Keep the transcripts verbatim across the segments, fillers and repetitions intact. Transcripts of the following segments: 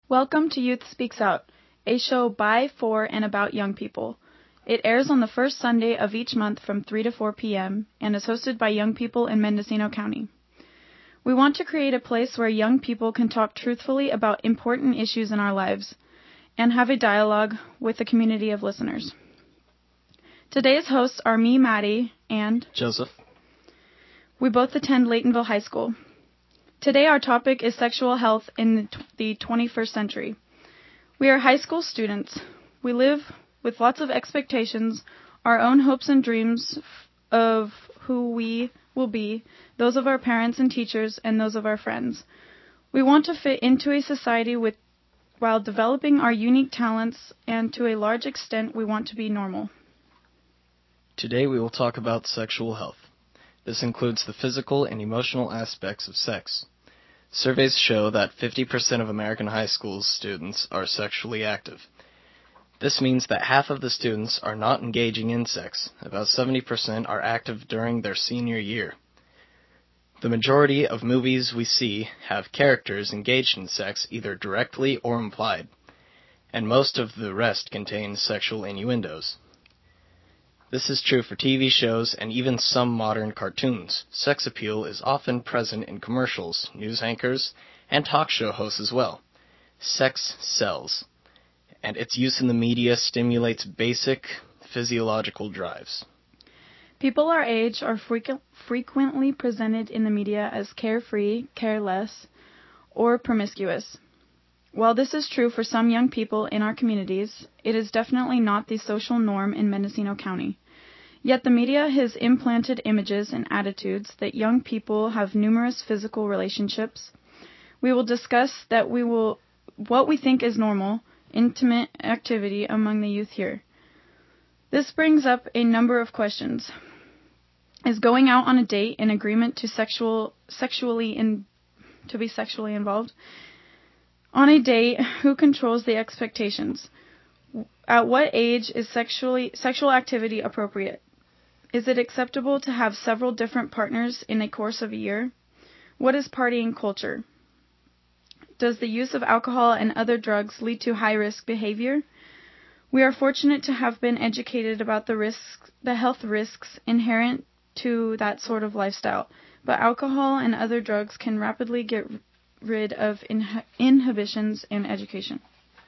Welcome to Youth Speaks Out, a show by, for, and about young people. It airs on the first Sunday of each month from three to four p.m. and is hosted by young people in Mendocino County. We want to create a place where young people can talk truthfully about important issues in our lives and have a dialogue with a community of listeners. Today's hosts are me, Maddie, and Joseph. We both attend Laytonville High School. Today our topic is sexual health in the twenty-first century. We are high school students. We live with lots of expectations, our own hopes and dreams of who we will be, those of our parents and teachers, and those of our friends. We want to fit into a society with, while developing our unique talents, and to a large extent we want to be normal. Today we will talk about sexual health. This includes the physical and emotional aspects of sex. Surveys show that fifty percent of American high school students are sexually active. This means that half of the students are not engaging in sex. About seventy percent are active during their senior year. The majority of movies we see have characters engaged in sex either directly or implied, and most of the rest contain sexual innuendos. This is true for T V shows and even some modern cartoons. Sex appeal is often present in commercials, news anchors, and talk show hosts as well. Sex sells, and its use in the media stimulates basic physiological drives. People our age are frequent, frequently presented in the media as carefree, careless, or promiscuous. While this is true for some young people in our communities, it is definitely not the social norm in Mendocino County. Yet the media has implanted images and attitudes that young people have numerous physical relationships. We will discuss that we will what we think is normal, intimate activity among the youth here. This brings up a number of questions. Is going out on a date in agreement to sexual sexually in to be sexually involved? On a date, who controls the expectations? At what age is sexually sexual activity appropriate? Is it acceptable to have several different partners in a course of a year? What is partying culture? Does the use of alcohol and other drugs lead to high-risk behavior? We are fortunate to have been educated about the risks, the health risks inherent to that sort of lifestyle, but alcohol and other drugs can rapidly get rid of inhi- inhibitions in education.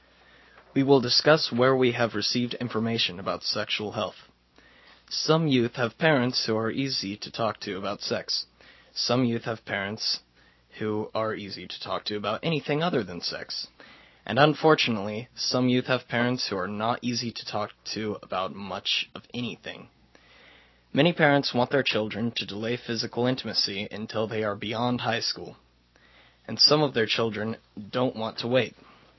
We will discuss where we have received information about sexual health. Some youth have parents who are easy to talk to about sex. Some youth have parents who are easy to talk to about anything other than sex. And unfortunately, some youth have parents who are not easy to talk to about much of anything. Many parents want their children to delay physical intimacy until they are beyond high school, and some of their children don't want to wait.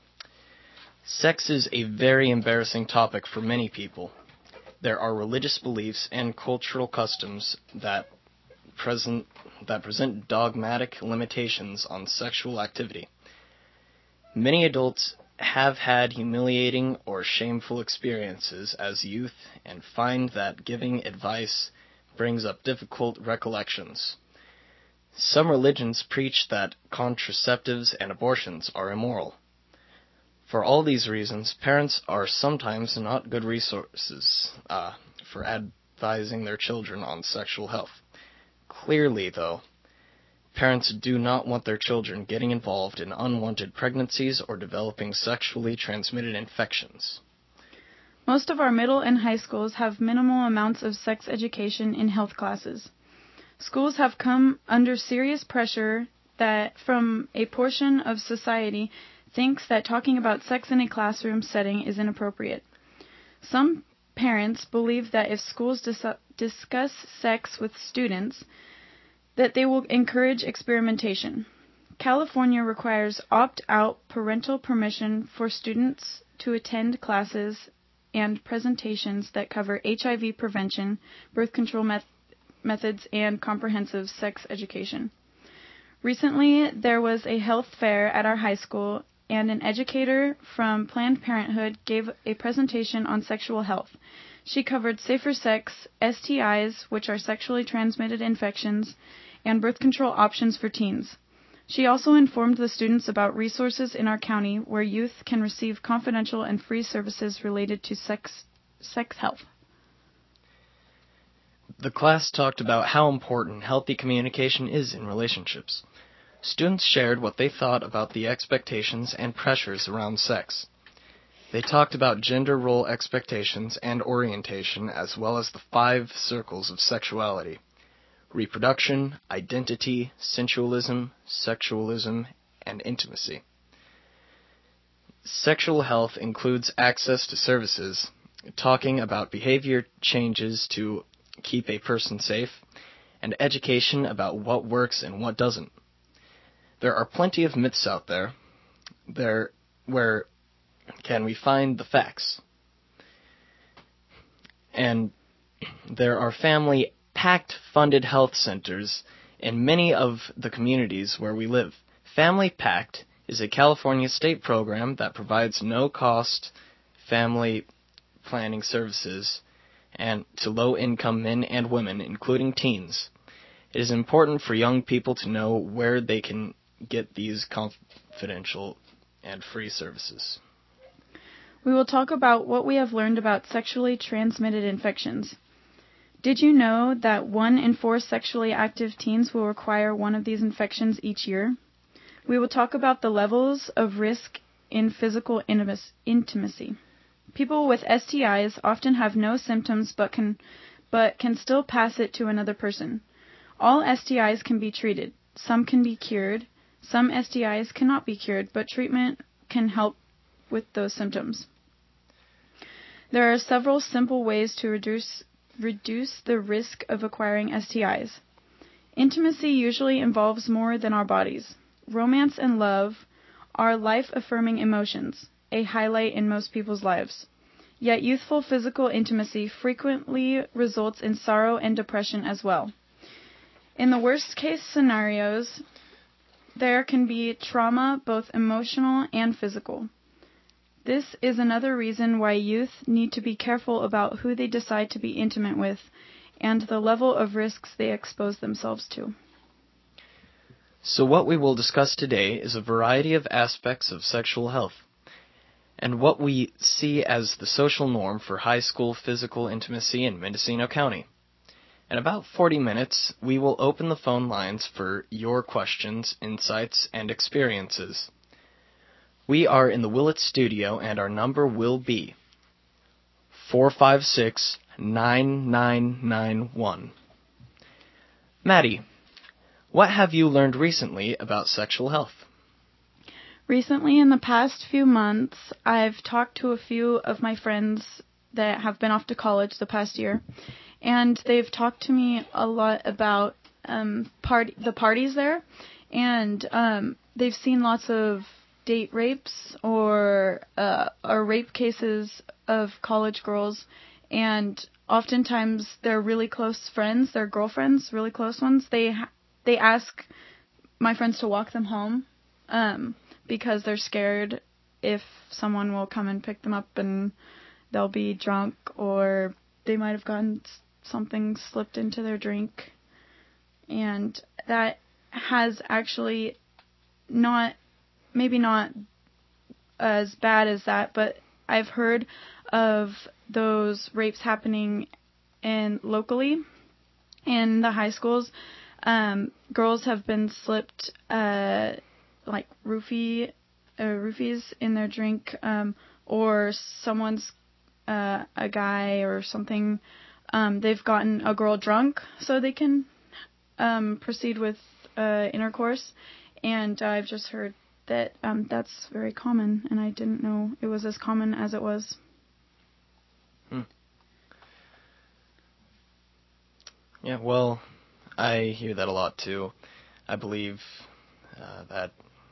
Sex is a very embarrassing topic for many people. There are religious beliefs and cultural customs that present that present dogmatic limitations on sexual activity. Many adults have had humiliating or shameful experiences as youth and find that giving advice brings up difficult recollections. Some religions preach that contraceptives and abortions are immoral. For all these reasons, parents are sometimes not good resources uh, for advising their children on sexual health. Clearly, though, parents do not want their children getting involved in unwanted pregnancies or developing sexually transmitted infections. Most of our middle and high schools have minimal amounts of sex education in health classes. Schools have come under serious pressure that from a portion of society thinks that talking about sex in a classroom setting is inappropriate. Some parents believe that if schools dis- discuss sex with students, that they will encourage experimentation. California requires opt-out parental permission for students to attend classes and presentations that cover H I V prevention, birth control met- methods, and comprehensive sex education. Recently, there was a health fair at our high school, and an educator from Planned Parenthood gave a presentation on sexual health. She covered safer sex, S T Is, which are sexually transmitted infections, and birth control options for teens. She also informed the students about resources in our county where youth can receive confidential and free services related to sex, sex health. The class talked about how important healthy communication is in relationships. Students shared what they thought about the expectations and pressures around sex. They talked about gender role expectations and orientation, as well as the five circles of sexuality: reproduction, identity, sensualism, sexualism, and intimacy. Sexual health includes access to services, talking about behavior changes to keep a person safe, and education about what works and what doesn't. There are plenty of myths out there. There, where can we find the facts? And there are family PACT funded health centers in many of the communities where we live. Family PACT is a California state program that provides no-cost family planning services and to low-income men and women, including teens. It is important for young people to know where they can get these confidential and free services. We will talk about what we have learned about sexually transmitted infections. Did you know that one in four sexually active teens will require one of these infections each year? We will talk about the levels of risk in physical intimacy. People with S T Is often have no symptoms but can, but can still pass it to another person. All S T Is can be treated. Some can be cured. Some S T Is cannot be cured, but treatment can help with those symptoms. There are several simple ways to reduce reduce the risk of acquiring S T Is. Intimacy usually involves more than our bodies. Romance and love are life-affirming emotions, a highlight in most people's lives. Yet youthful physical intimacy frequently results in sorrow and depression as well. In the worst-case scenarios, there can be trauma, both emotional and physical. This is another reason why youth need to be careful about who they decide to be intimate with and the level of risks they expose themselves to. So what we will discuss today is a variety of aspects of sexual health and what we see as the social norm for high school physical intimacy in Mendocino County. In about forty minutes, we will open the phone lines for your questions, insights, and experiences. We are in the Willett studio, and our number will be four five six, nine nine nine one. Maddie, what have you learned recently about sexual health? Recently, in the past few months, I've talked to a few of my friends that have been off to college the past year, and they've talked to me a lot about um, part- the parties there, and um, they've seen lots of date rapes or uh, or rape cases of college girls, and oftentimes they're really close friends, their girlfriends, really close ones. They ha- they ask my friends to walk them home um, because they're scared if someone will come and pick them up and they'll be drunk, or they might have gotten something slipped into their drink. And that has actually not, maybe not as bad as that, but I've heard of those rapes happening in locally in the high schools. Um, girls have been slipped uh, like roofie, uh, roofies in their drink, um, or someone's uh, a guy or something. Um, they've gotten a girl drunk so they can um, proceed with uh, intercourse, and I've just heard that um, that's very common, and I didn't know it was as common as it was. Hmm. Yeah, well, I hear that a lot too. I believe uh, that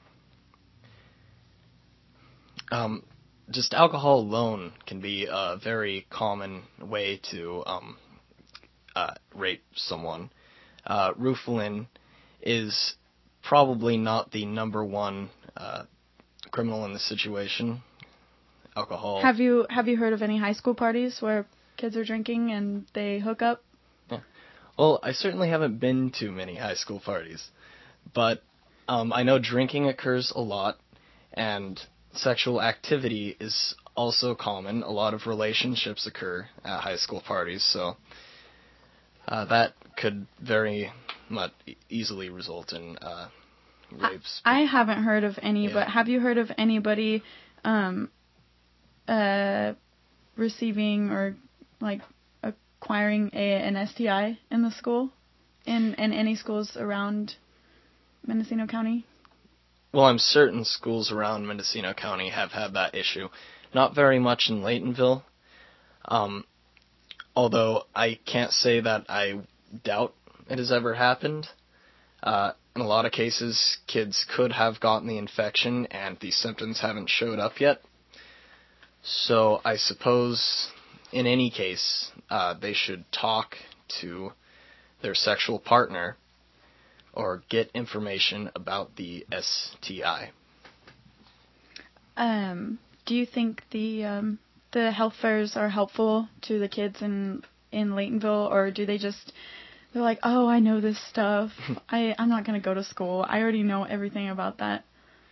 um, just alcohol alone can be a very common way to um, uh, rape someone. Uh, Rufalin is probably not the number one uh, criminal in this situation. Alcohol. Have you have you heard of any high school parties where kids are drinking and they hook up? Yeah. Well, I certainly haven't been to many high school parties, but Um, I know drinking occurs a lot, and sexual activity is also common. A lot of relationships occur at high school parties, so uh, that could very much easily result in uh, rapes. I, I haven't heard of any, Yeah. but have you heard of anybody um, uh, receiving or like acquiring a, an S T I in the school, in, in any schools around Mendocino County? Well, I'm certain schools around Mendocino County have had that issue. Not very much in Laytonville, um, although I can't say that I doubt it has ever happened. Uh, in a lot of cases, kids could have gotten the infection and the symptoms haven't showed up yet. So I suppose, in any case, uh, they should talk to their sexual partner or get information about the S T I. Um, do you think the um, the health fairs are helpful to the kids in in Laytonville, or do they just they're like, oh, I know this stuff. I I'm not gonna go to school. I already know everything about that.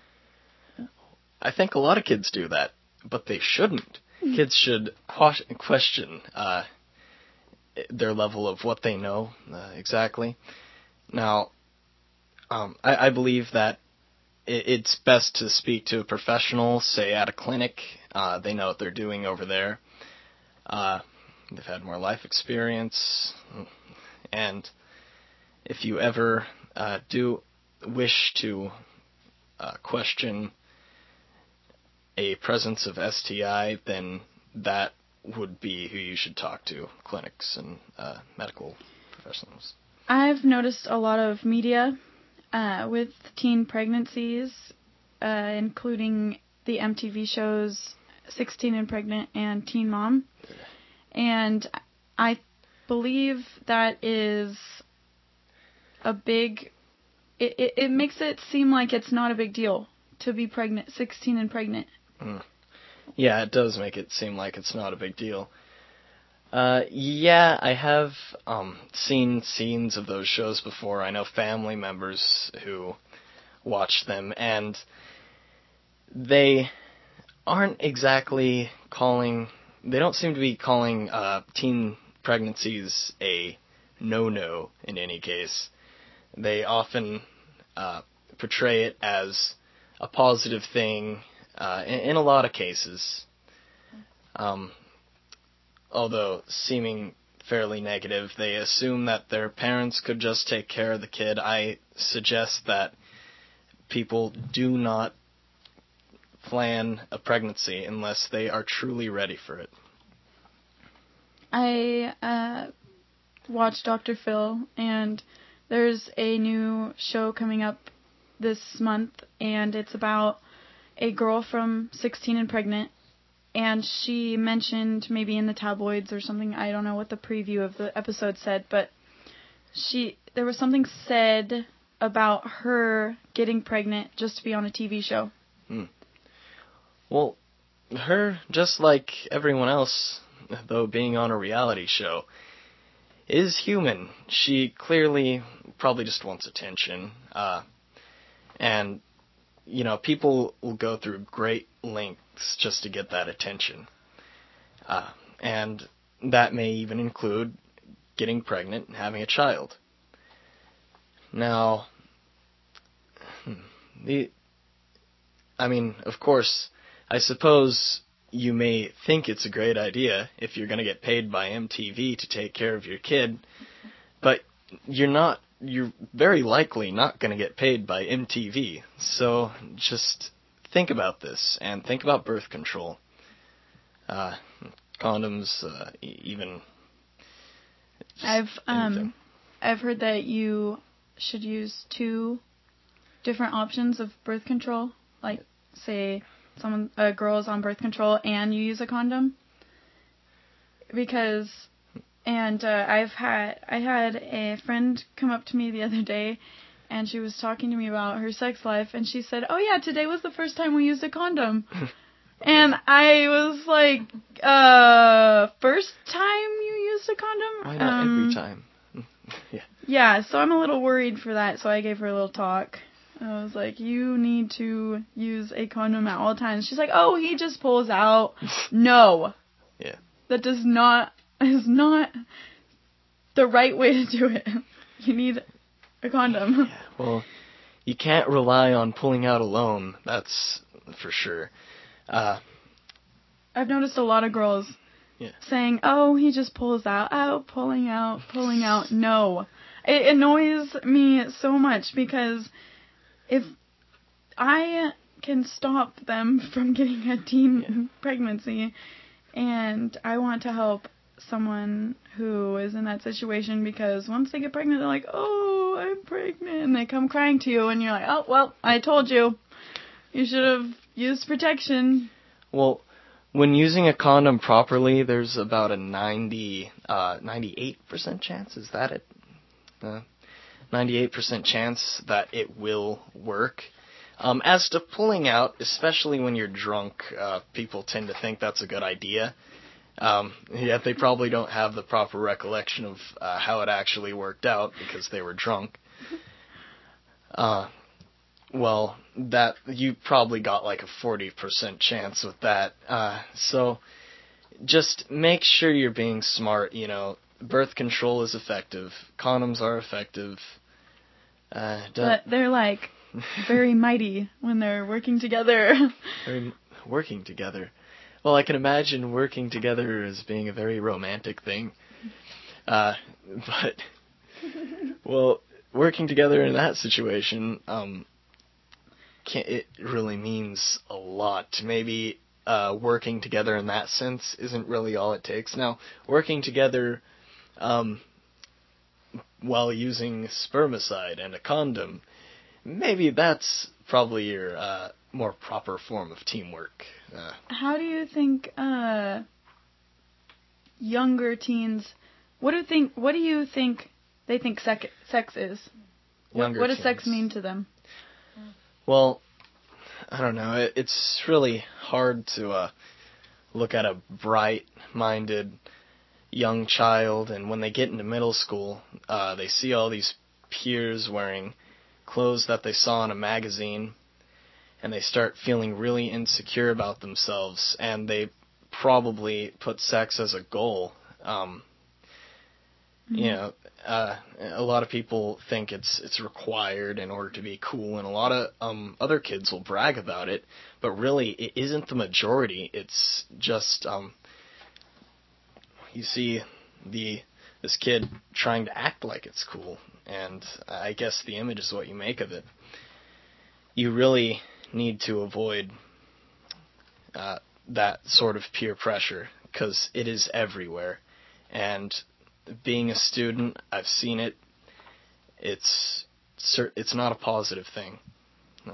I think a lot of kids do that, but they shouldn't. Mm. Kids should question uh, their level of what they know uh, exactly. Now, um, I, I believe that it, it's best to speak to a professional, say at a clinic. Uh, they know what they're doing over there. Uh, they've had more life experience. And if you ever uh, do wish to uh, question a presence of S T I, then that would be who you should talk to, clinics and uh, medical professionals. I've noticed a lot of media uh, with teen pregnancies, uh, including the M T V shows sixteen and Pregnant and Teen Mom. And I believe that is a big... It, it, it makes it seem like it's not a big deal to be pregnant, sixteen and pregnant. Mm. Yeah, it does make it seem like it's not a big deal. Uh, yeah, I have um, seen scenes of those shows before. I know family members who watch them, and they aren't exactly calling... They don't seem to be calling uh, teen pregnancies a no-no in any case. They often uh, portray it as a positive thing uh, in, in a lot of cases. Um, although seeming fairly negative, they assume that their parents could just take care of the kid. I suggest that people do not plan a pregnancy unless they are truly ready for it. I uh, watched Doctor Phil, and there's a new show coming up this month, and it's about a girl from sixteen and Pregnant, and she mentioned, maybe in the tabloids or something, I don't know what the preview of the episode said, but she there was something said about her getting pregnant just to be on a T V show. Hmm. Well, her, just like everyone else, though being on a reality show, is human. She clearly probably just wants attention. Uh, and, you know, people will go through great lengths just to get that attention. Uh, and that may even include getting pregnant and having a child. Now, the, I mean, of course, I suppose you may think it's a great idea if you're going to get paid by M T V to take care of your kid, but you're not, you're very likely not going to get paid by M T V. So just think about this and think about birth control. Uh, condoms, uh, even... I've um, I've heard that you should use two different options of birth control, like, say, someone a girl is on birth control and you use a condom, because and uh, I've had I had a friend come up to me the other day, and she was talking to me about her sex life, and she said, "Oh yeah, today was the first time we used a condom." And I was like, uh, first time you used a condom? Why not um, every time? Yeah. Yeah, so I'm a little worried for that, so I gave her a little talk. I was like, you need to use a condom at all times. She's like, oh, he just pulls out. No. Yeah. That does not, is not the right way to do it. You need a condom. Yeah, well, you can't rely on pulling out alone. That's for sure. Uh, I've noticed a lot of girls yeah. saying, oh, he just pulls out, out, pulling out, pulling out. No. It annoys me so much because if I can stop them from getting a teen yeah. pregnancy, and I want to help someone who is in that situation, because once they get pregnant, they're like, oh, I'm pregnant, and they come crying to you, and you're like, oh, well, I told you. You should have used protection. Well, when using a condom properly, there's about a ninety, uh, ninety-eight percent chance, is that it? Uh, ninety-eight percent chance that it will work. Um, as to pulling out, especially when you're drunk, uh, people tend to think that's a good idea. Um, yet they probably don't have the proper recollection of uh, how it actually worked out because they were drunk. Uh, well, that you probably got like a forty percent chance with that. Uh, so just make sure you're being smart. You know, birth control is effective. Condoms are effective. Uh, but they're like very mighty when they're working together. Very working together. Well, I can imagine working together as being a very romantic thing. Uh, but, well, working together in that situation, um, can't, it really means a lot. Maybe uh, working together in that sense isn't really all it takes. Now, working together um, while using spermicide and a condom, maybe that's probably your uh, more proper form of teamwork. Uh, How do you think uh, younger teens? What do you think? What do you think they think sec- sex is? What, what does teens. sex mean to them? Well, I don't know. It, it's really hard to uh, look at a bright-minded young child, and when they get into middle school, uh, they see all these peers wearing clothes that they saw in a magazine, and they start feeling really insecure about themselves, and they probably put sex as a goal. Um, mm-hmm. You know, uh, a lot of people think it's it's required in order to be cool, and a lot of um, other kids will brag about it, but really it isn't the majority. It's just um, you see the this kid trying to act like it's cool, and I guess the image is what you make of it. You really need to avoid uh, that sort of peer pressure, because it is everywhere. And being a student, I've seen it. It's it's not a positive thing. No.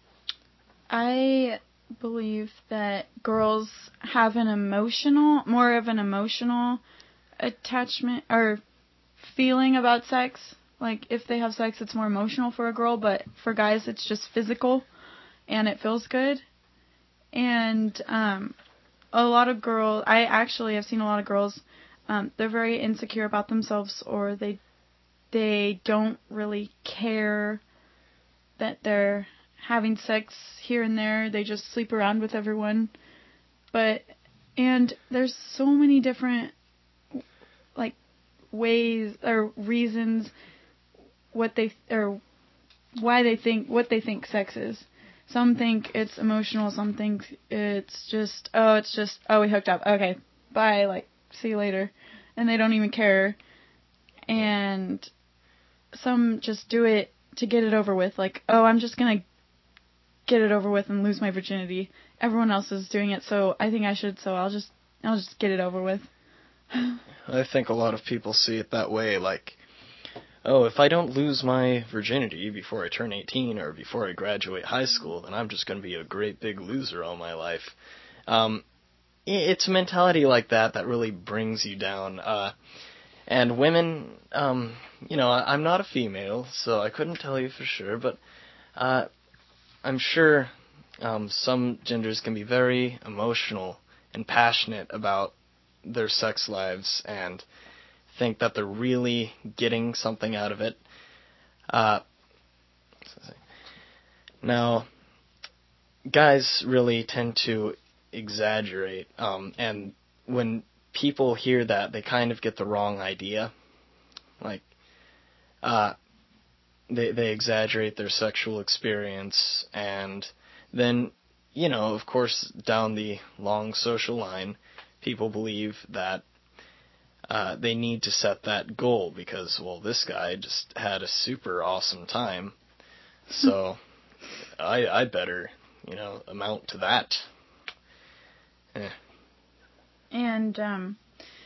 I believe that girls have an emotional, more of an emotional attachment or feeling about sex. Like, if they have sex, it's more emotional for a girl, but for guys, it's just physical, and it feels good. And um, a lot of girls, I actually have seen a lot of girls, um, they're very insecure about themselves, or they they don't really care that they're having sex here and there. They just sleep around with everyone. But, and there's so many different, like, ways or reasons what they, or why they think, what they think sex is. Some think it's emotional, some think it's just, oh, it's just, oh, we hooked up. Okay, bye, like, see you later. And they don't even care. And some just do it to get it over with. Like, oh, I'm just going to get it over with and lose my virginity. Everyone else is doing it, so I think I should, so I'll just, I'll just get it over with. I think a lot of people see it that way, like, oh, if I don't lose my virginity before I turn eighteen or before I graduate high school, then I'm just going to be a great big loser all my life. Um, it's a mentality like that that really brings you down. Uh, and women, um, you know, I'm not a female, so I couldn't tell you for sure, but uh, I'm sure um, some genders can be very emotional and passionate about their sex lives and think that they're really getting something out of it. Uh, Now, guys really tend to exaggerate, um, and when people hear that, they kind of get the wrong idea. Like, uh, they they exaggerate their sexual experience, and then, you know, of course, down the long social line, people believe that uh, they need to set that goal because, well, this guy just had a super awesome time, so I I better, you know, amount to that. Eh. And um,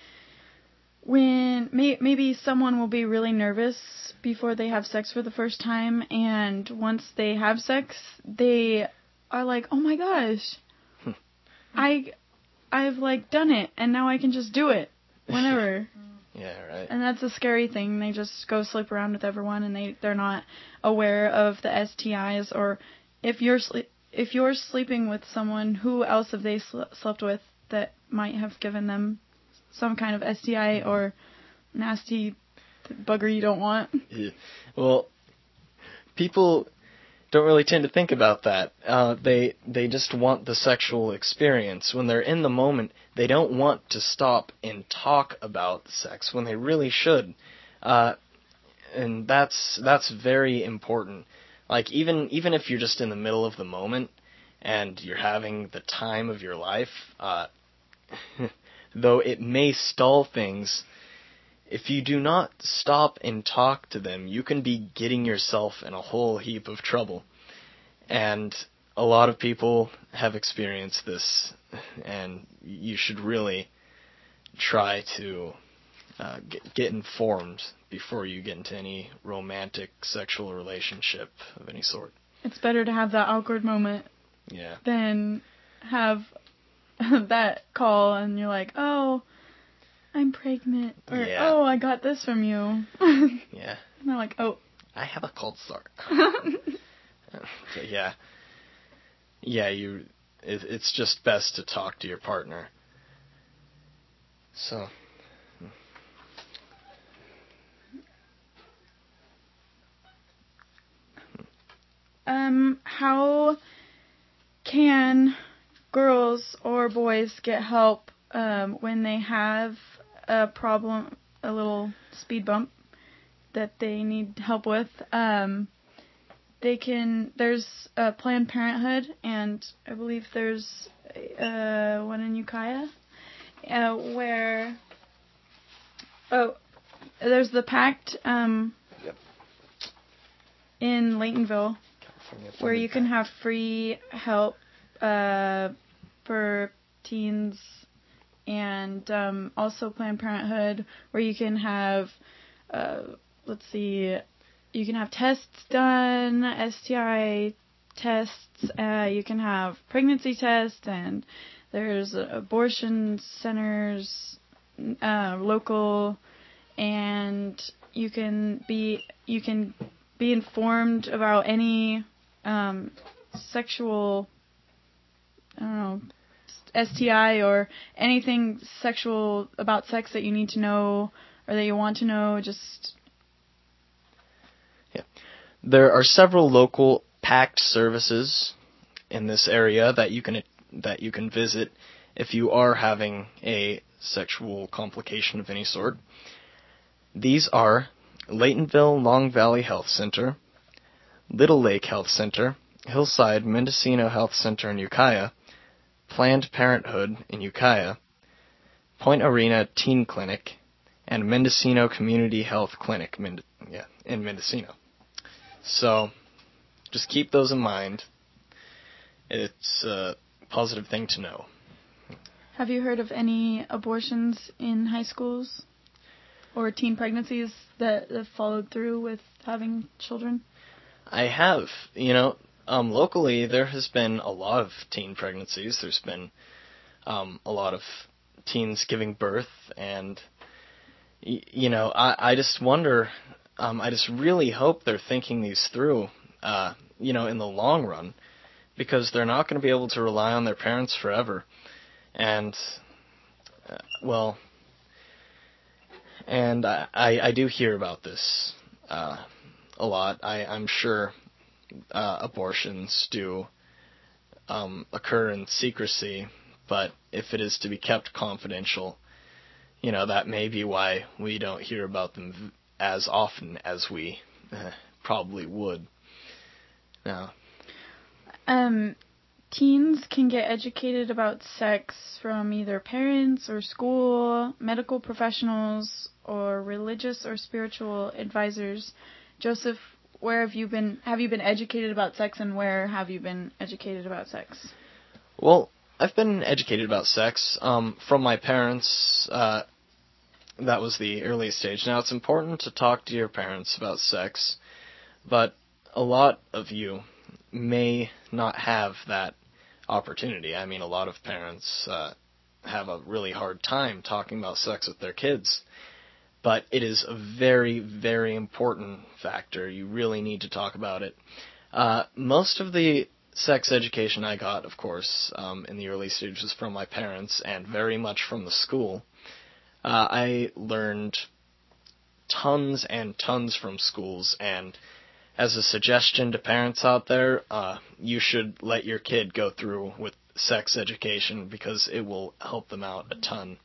when may, maybe someone will be really nervous before they have sex for the first time, and once they have sex, they are like, "Oh my gosh, I I've like done it, and now I can just do it whenever." Yeah, right. And that's a scary thing. They just go sleep around with everyone, and they they're not aware of the S T Is, or if you're sle- if you're sleeping with someone, who else have they sl- slept with that might have given them some kind of S T I or nasty bugger you don't want. Yeah. Well, people don't really tend to think about that. Uh, they they just want the sexual experience. When they're in the moment, they don't want to stop and talk about sex when they really should. Uh, and that's that's very important. Like even even if you're just in the middle of the moment and you're having the time of your life, uh, though it may stall things, if you do not stop and talk to them, you can be getting yourself in a whole heap of trouble. And a lot of people have experienced this, and you should really try to uh, get, get informed before you get into any romantic sexual relationship of any sort. It's better to have that awkward moment Yeah. than have that call and you're like, oh, I'm pregnant, or Yeah. oh, I got this from you. Yeah. And they're like, oh. I have a cold sore. But yeah. Yeah, you. It, it's just best to talk to your partner. So. Um, how can girls or boys get help um, when they have a problem, a little speed bump that they need help with? Um, they can. There's uh, Planned Parenthood, and I believe there's uh, one in Ukiah, uh, where oh, there's the Pact um, Yep. in Laytonville, where you can have free help uh, for teens, and um, also Planned Parenthood, where you can have, uh, let's see, you can have tests done, S T I tests, uh, you can have pregnancy tests, and there's abortion centers, uh, local, and you can be you can be informed about any um, sexual, I don't know, S T I or anything sexual about sex that you need to know or that you want to know. Just yeah. There are several local PACT services in this area that you can that you can visit if you are having a sexual complication of any sort. These are Laytonville Long Valley Health Center, Little Lake Health Center, Hillside Mendocino Health Center in Ukiah, Planned Parenthood in Ukiah, Point Arena Teen Clinic, and Mendocino Community Health Clinic Mend- yeah, in Mendocino. So, just keep those in mind. It's a positive thing to know. have you heard of any abortions in high schools or teen pregnancies that have followed through with having children? I have. You know, um, locally there has been a lot of teen pregnancies. There's been um, a lot of teens giving birth, and y- you know, I, I just wonder. Um, I just really hope they're thinking these through. Uh, you know, in the long run, because they're not going to be able to rely on their parents forever, and uh, well, and I, I, I do hear about this uh, a lot. I, I'm sure uh, abortions do um, occur in secrecy, but if it is to be kept confidential, you know, that may be why we don't hear about them as often as we uh, probably would. Now, Um, teens can get educated about sex from either parents or school, medical professionals, or religious or spiritual advisors. Joseph, where have you been? Have you been educated about sex, and where have you been educated about sex? Well, I've been educated about sex um, from my parents. Uh, that was the earliest stage. Now, it's important to talk to your parents about sex, but a lot of you may not have that opportunity. I mean, a lot of parents uh, have a really hard time talking about sex with their kids, but it is a very, very important factor. You really need to talk about it. Uh, most of the sex education I got, of course, um, in the early stages from my parents and very much from the school. Uh, I learned tons and tons from schools, and as a suggestion to parents out there, uh, you should let your kid go through with sex education because it will help them out a ton.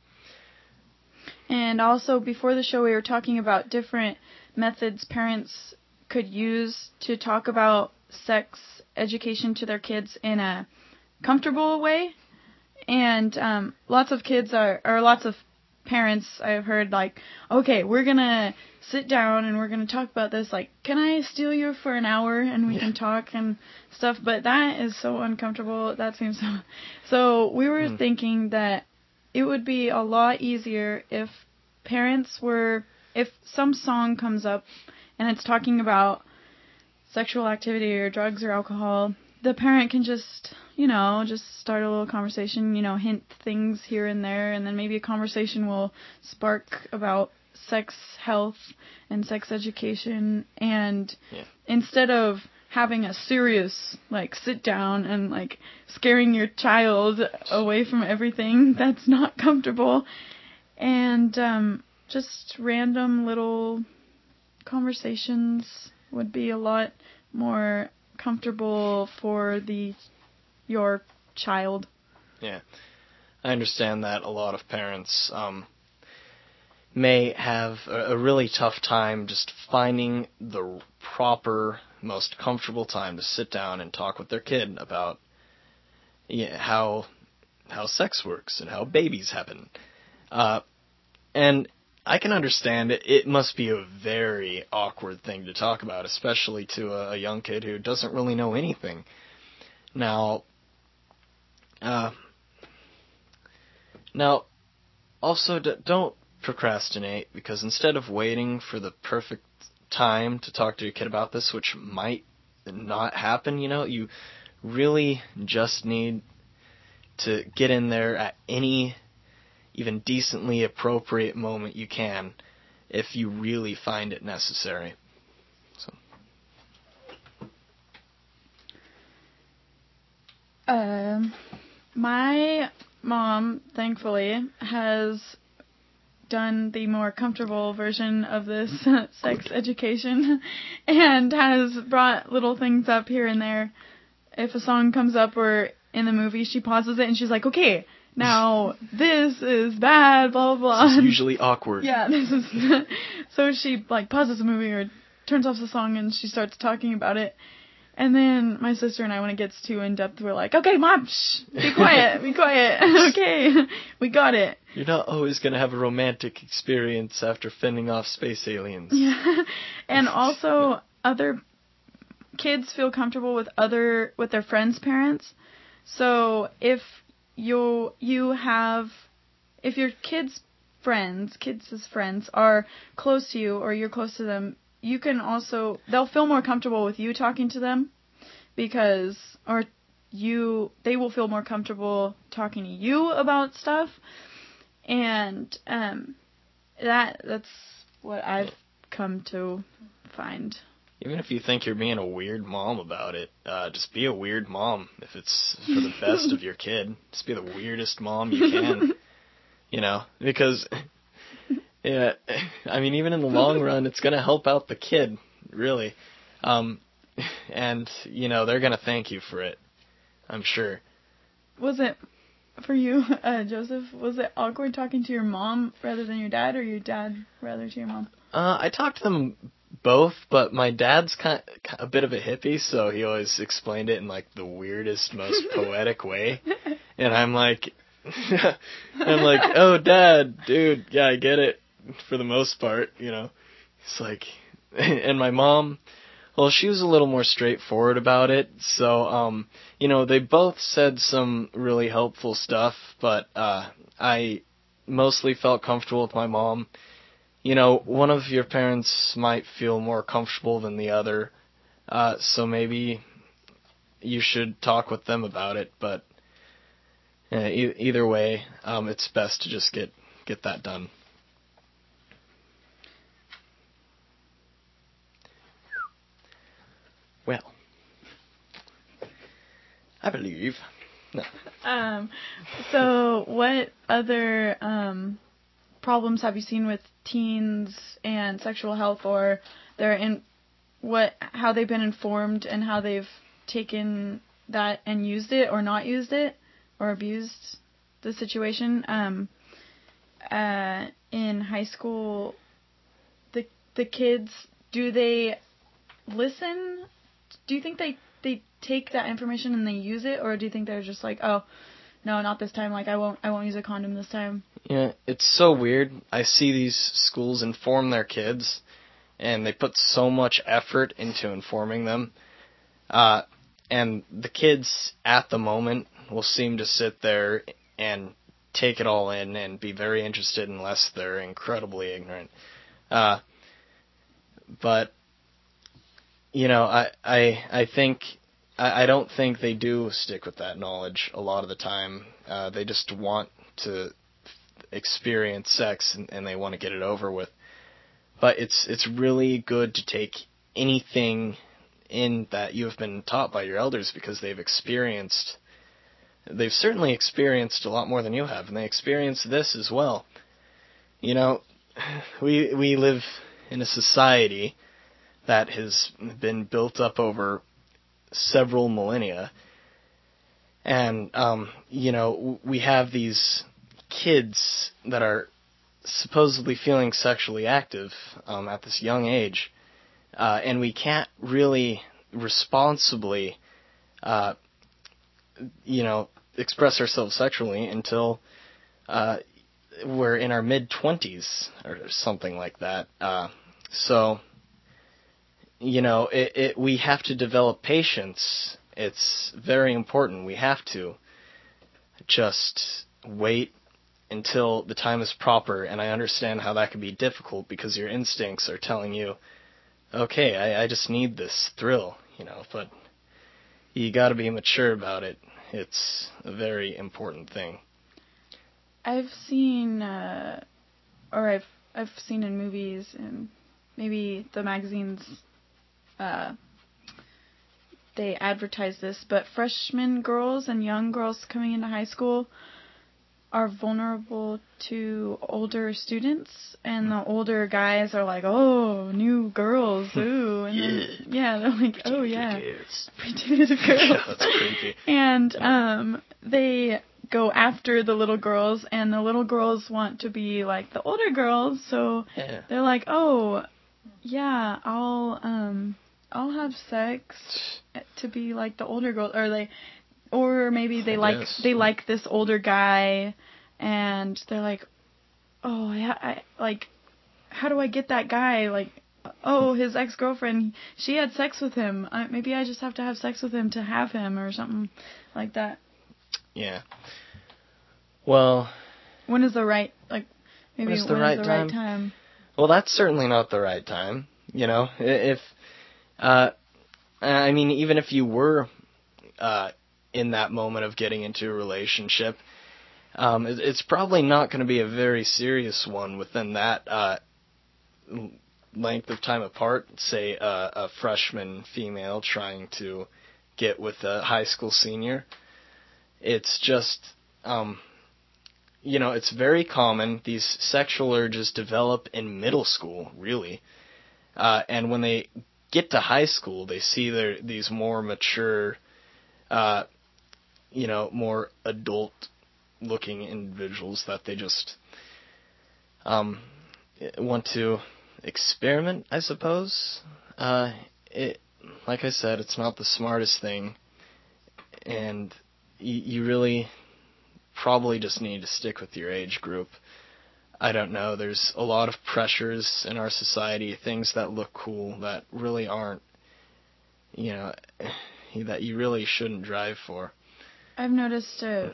And also, before the show, we were talking about different methods parents could use to talk about sex education to their kids in a comfortable way. And um, lots of kids are, or lots of parents I've heard, like, okay, we're going to sit down and we're going to talk about this. Like, can I steal you for an hour and we yeah. can talk and stuff? But that is so uncomfortable. That seems so. So we were mm. thinking that it would be a lot easier if parents were, if some song comes up and it's talking about sexual activity or drugs or alcohol, the parent can just, you know, just start a little conversation, you know, hint things here and there, and then maybe a conversation will spark about sex health and sex education. And yeah. instead of having a serious, like, sit down and, like, scaring your child away from everything that's not comfortable, and um, just random little conversations would be a lot more comfortable for the your child. Yeah, I understand that a lot of parents um, may have a, a really tough time just finding the proper, most comfortable time to sit down and talk with their kid about yeah, how how sex works and how babies happen. Uh, and I can understand it. It must be a very awkward thing to talk about, especially to a, a young kid who doesn't really know anything. Now, uh, now, also d- don't procrastinate, because instead of waiting for the perfect time to talk to your kid about this, which might not happen, you know, you really just need to get in there at any even decently appropriate moment you can, if you really find it necessary. So. Um, my mom, thankfully, has done the more comfortable version of this sex education and has brought little things up here and there. If a song comes up or in the movie, she pauses it and she's like, okay, now this is bad, blah, blah, blah. This is usually awkward. Yeah, this is... So she, like, pauses the movie or turns off the song and she starts talking about it. And then my sister and I, when it gets too in-depth, we're like, okay, Mom, shh, be quiet, be quiet. Okay, we got it. You're not always going to have a romantic experience after fending off space aliens. Yeah, and also other kids feel comfortable with other, with their friends' parents. So if you you have, if your kids' friends, kids' friends are close to you or you're close to them, you can also, they'll feel more comfortable with you talking to them because, or you, they will feel more comfortable talking to you about stuff. And um, that that's what I've come to find. Even if you think you're being a weird mom about it, uh, just be a weird mom if it's for the best of your kid. Just be the weirdest mom you can, you know, because, yeah, I mean, even in the long run, it's going to help out the kid, really. Um, and, you know, they're going to thank you for it, I'm sure. Was it, for you, uh, Joseph, was it awkward talking to your mom rather than your dad, or your dad rather to your mom? Uh, I talked to them both, but my dad's kind of, a bit of a hippie, so he always explained it in, like, the weirdest, most poetic way. And I'm like, I'm like, oh, Dad, dude, yeah, I get it, for the most part, you know. It's like, and my mom, well, she was a little more straightforward about it, so, um, you know, they both said some really helpful stuff, but, uh, I mostly felt comfortable with my mom. You know, one of your parents might feel more comfortable than the other, uh, so maybe you should talk with them about it, but uh, e- either way, um, it's best to just get, get that done. Well, I believe. No. Um, so what other um, problems have you seen with teens and sexual health, or their in what how they've been informed and how they've taken that and used it or not used it or abused the situation? Um, uh, in high school, the the kids, do they listen? Do you think they they take that information and they use it, or do you think they're just like, oh, no, not this time, like I won't I won't use a condom this time? Yeah, it's so weird. I see these schools inform their kids, and they put so much effort into informing them, uh, and the kids at the moment will seem to sit there and take it all in and be very interested unless they're incredibly ignorant. Uh, but you know, I I I think I, I don't think they do stick with that knowledge a lot of the time. Uh, they just want to experience sex and, and they want to get it over with. But it's it's really good to take anything in that you have been taught by your elders, because they've experienced they've certainly experienced a lot more than you have, and they experience this as well. You know, we we live in a society that has been built up over several millennia. And, um, you know, we have these kids that are supposedly feeling sexually active um, at this young age, uh, and we can't really responsibly, uh, you know, express ourselves sexually until uh, we're in our mid-twenties or something like that. Uh, so... You know, it, it, we have to develop patience. It's very important. We have to just wait until the time is proper, and I understand how that can be difficult because your instincts are telling you, okay, I, I just need this thrill, you know, but you gotta be mature about it. It's a very important thing. I've seen, uh, or I've I've seen in movies and maybe the magazines, uh, they advertise this, but freshman girls and young girls coming into high school are vulnerable to older students, and the older guys are like, oh, new girls, ooh, and yeah. then, yeah, they're like, Pretty oh, little yeah, girls. pretty little girls. Yeah, that's creepy. And, um, they go after the little girls, and the little girls want to be like the older girls, so yeah. they're like, oh, yeah, I'll, um, I'll have sex to be like the older girl, or they, or maybe they I like guess. they like this older guy, and they're like, oh, I, I like, how do I get that guy? Like, oh, his ex-girlfriend, she had sex with him. I, maybe I just have to have sex with him to have him, or something like that. Yeah. Well. When is the right like? Maybe when is the, when right, is the right time? Well, that's certainly not the right time. You know, if. Uh, I mean, even if you were uh, in that moment of getting into a relationship, um, it, it's probably not going to be a very serious one within that uh, length of time apart. Say uh, a freshman female trying to get with a high school senior. It's just, um, you know, it's very common. These sexual urges develop in middle school, really. Uh, and when they get to high school, they see their, these more mature, uh, you know, more adult-looking individuals that they just um, want to experiment, I suppose. Uh, it, like I said, it's not the smartest thing, and you, you really probably just need to stick with your age group. I don't know, there's a lot of pressures in our society, things that look cool that really aren't, you know, that you really shouldn't drive for. I've noticed uh,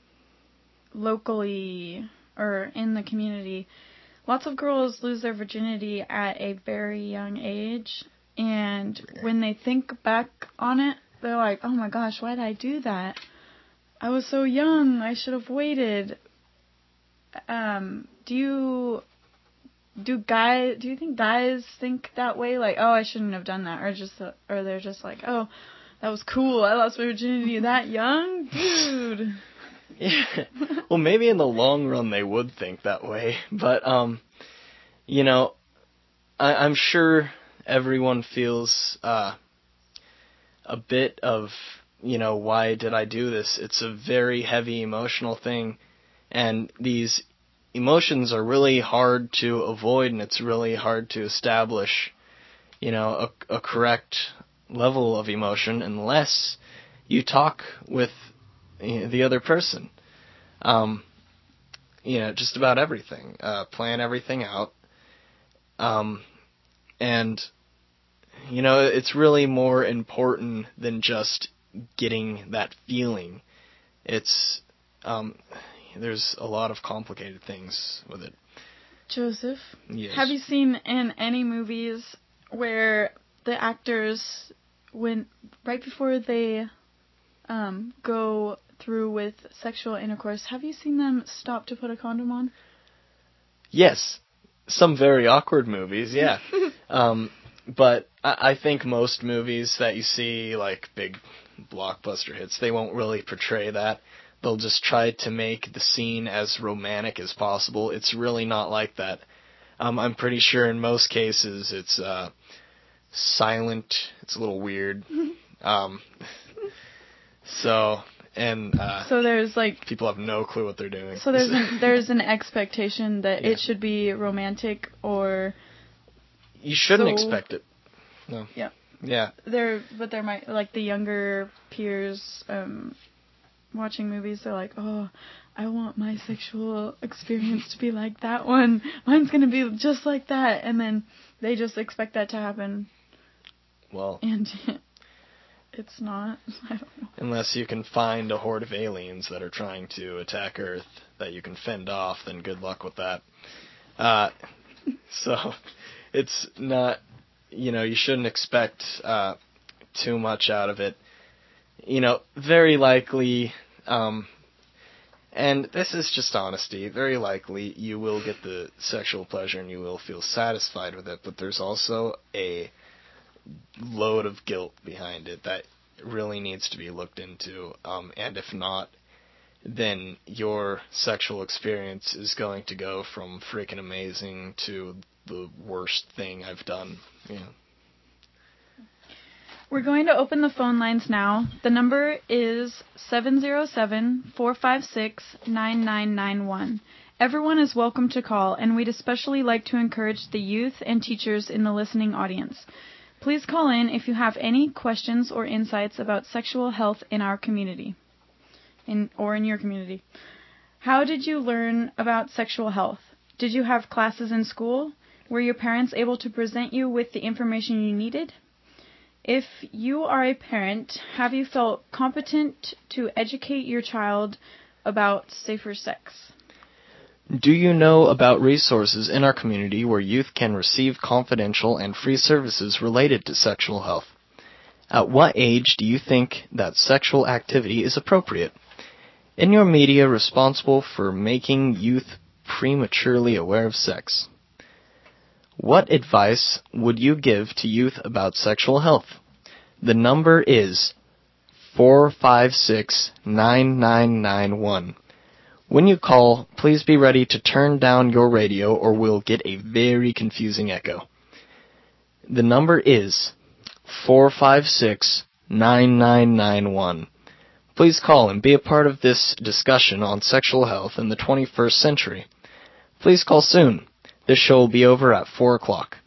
locally or in the community, lots of girls lose their virginity at a very young age, and when they think back on it, they're like, oh my gosh, why did I do that? I was so young, I should have waited. Um, do you, do guys, do you think guys think that way? Like, oh, I shouldn't have done that, or just, or they're just like, oh, that was cool, I lost my virginity that young? Dude. Yeah. Well, maybe in the long run they would think that way, but, um, you know, I, I'm sure everyone feels, uh, a bit of, you know, why did I do this? It's a very heavy emotional thing, and these emotions are really hard to avoid, and it's really hard to establish, you know, a, a correct level of emotion unless you talk with you know, the other person. Um, you know, just about everything. Uh, plan everything out. Um, and, you know, it's really more important than just getting that feeling. It's, um, there's a lot of complicated things with it. Joseph, yes. Have you seen in any movies where the actors, when right before they um, go through with sexual intercourse, have you seen them stop to put a condom on? Yes. Some very awkward movies, yeah. um, but I, I think most movies that you see, like big blockbuster hits, they won't really portray that. They'll just try to make the scene as romantic as possible. It's really not like that. Um, I'm pretty sure in most cases it's uh, silent. It's a little weird. um, so, and uh, so there's like people have no clue what they're doing. So there's an, there's an expectation that yeah. it should be romantic, or you shouldn't so, expect it. No. Yeah. Yeah. There, but there might like the younger peers. Um, watching movies, they're like, oh, I want my sexual experience to be like that one. Mine's going to be just like that. And then they just expect that to happen. Well. And it's not. I don't know. Unless you can find a horde of aliens that are trying to attack Earth that you can fend off, then good luck with that. Uh, so, it's not, you know, you shouldn't expect uh, too much out of it. You know, very likely, um, and this is just honesty, very likely you will get the sexual pleasure and you will feel satisfied with it, but there's also a load of guilt behind it that really needs to be looked into, um, and if not, then your sexual experience is going to go from freaking amazing to the worst thing I've done, you know. We're going to open the phone lines now. The number is seven zero seven, four five six, nine nine nine one. Everyone is welcome to call, and we'd especially like to encourage the youth and teachers in the listening audience. Please call in if you have any questions or insights about sexual health in our community, in or in your community. How did you learn about sexual health? Did you have classes in school? Were your parents able to present you with the information you needed? If you are a parent, have you felt competent to educate your child about safer sex? Do you know about resources in our community where youth can receive confidential and free services related to sexual health? At what age do you think that sexual activity is appropriate? In your media responsible for making youth prematurely aware of sex, what advice would you give to youth about sexual health? The number is four five six, nine nine nine one. When you call, please be ready to turn down your radio or we'll get a very confusing echo. The number is four five six, nine nine nine one. Please call and be a part of this discussion on sexual health in the twenty-first century. Please call soon. This show will be over at four o'clock.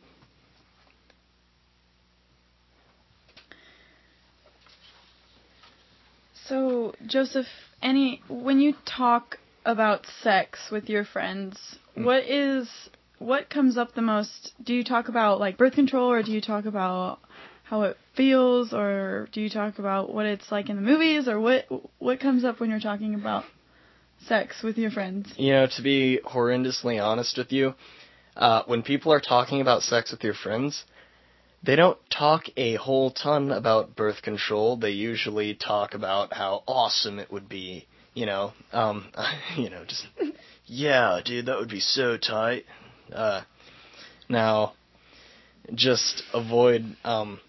So, Joseph, any when you talk about sex with your friends, mm. what is what comes up the most? Do you talk about like birth control, or do you talk about how it feels, or do you talk about what it's like in the movies, or what what comes up when you're talking about sex with your friends? You know, to be horrendously honest with you, uh, when people are talking about sex with your friends, they don't talk a whole ton about birth control. They usually talk about how awesome it would be, you know, um, you know, just, yeah, dude, that would be so tight. Uh, now, just avoid, um,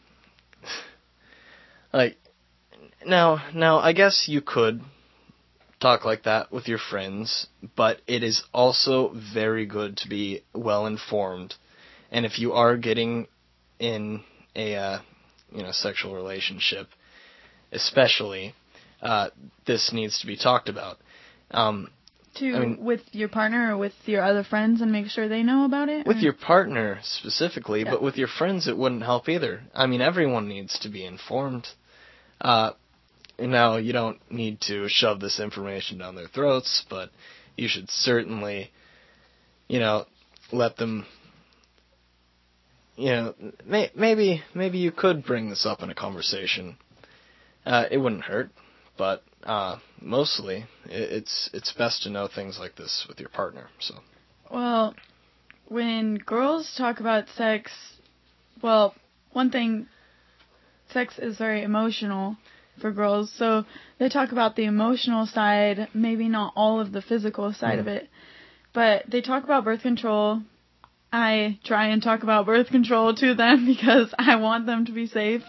like, now, now, I guess you could talk like that with your friends, but it is also very good to be well informed. And if you are getting in a, uh, you know, sexual relationship, especially, uh, this needs to be talked about. Um, to, I mean, with your partner or with your other friends, and make sure they know about it? With or? your partner specifically, yeah. But with your friends it wouldn't help either. I mean, everyone needs to be informed. Uh, now, you don't need to shove this information down their throats, but you should certainly, you know, let them, you know, may, maybe maybe you could bring this up in a conversation. Uh, it wouldn't hurt, but uh, mostly it, it's it's best to know things like this with your partner. So, well, when girls talk about sex, well, one thing, sex is very emotional for girls, so they talk about the emotional side, maybe not all of the physical side mm. of it, but they talk about birth control. I try and talk about birth control to them because I want them to be safe.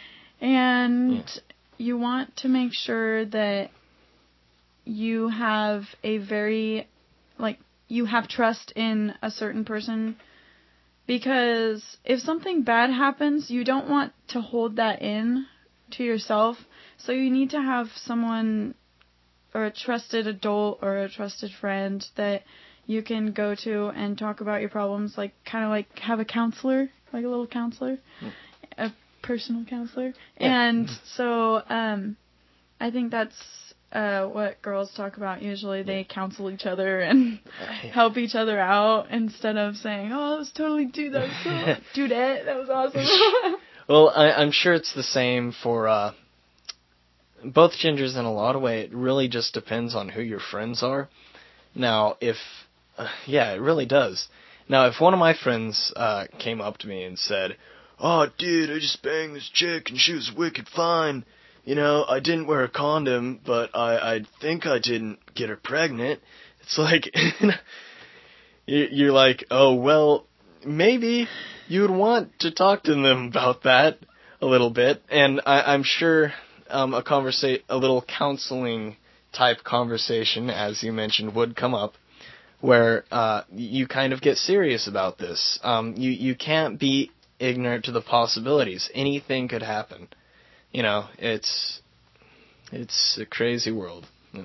And yeah. you want to make sure that you have a very, like, you have trust in a certain person. Because if something bad happens, you don't want to hold that in to yourself. So you need to have someone, or a trusted adult or a trusted friend that you can go to and talk about your problems, like kind of like have a counselor, like a little counselor, mm. a personal counselor. Yeah. And so um, I think that's uh, what girls talk about usually. They yeah. counsel each other and yeah. help each other out instead of saying, oh, that was totally, dude, that was so, dudette, that was awesome. Well, I, I'm sure it's the same for uh, both genders in a lot of ways. It really just depends on who your friends are. Now, if Uh, yeah, it really does. Now, if one of my friends uh, came up to me and said, oh, dude, I just banged this chick and she was wicked fine. You know, I didn't wear a condom, but I, I think I didn't get her pregnant. It's like, you're like, oh, well, maybe you would want to talk to them about that a little bit. And I, I'm sure um, a conversa- a little counseling type conversation, as you mentioned, would come up, where uh, you kind of get serious about this. Um, you, you can't be ignorant to the possibilities. Anything could happen. You know, it's it's a crazy world. Yeah.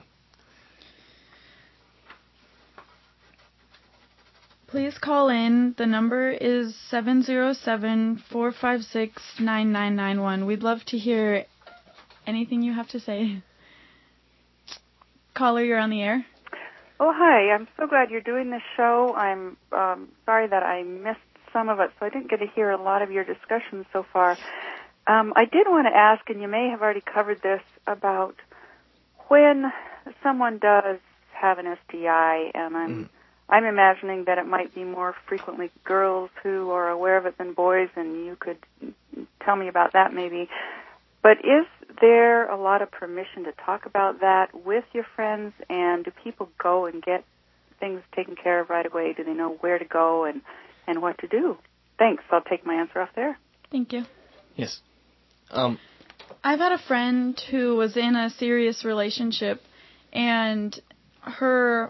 Please call in. The number is seven zero seven, four five six, nine nine nine one. We'd love to hear anything you have to say. Caller, you're on the air. Oh, hi. I'm so glad you're doing this show. I'm um, sorry that I missed some of it, so I didn't get to hear a lot of your discussions so far. Um, I did want to ask, and you may have already covered this, about when someone does have an S T I, and I'm mm. I'm imagining that it might be more frequently girls who are aware of it than boys, and you could tell me about that maybe. But is there a lot of permission to talk about that with your friends, and do people go and get things taken care of right away? Do they know where to go and, and what to do? Thanks. I'll take my answer off there. Thank you. Yes. Um, I've had a friend who was in a serious relationship, and her,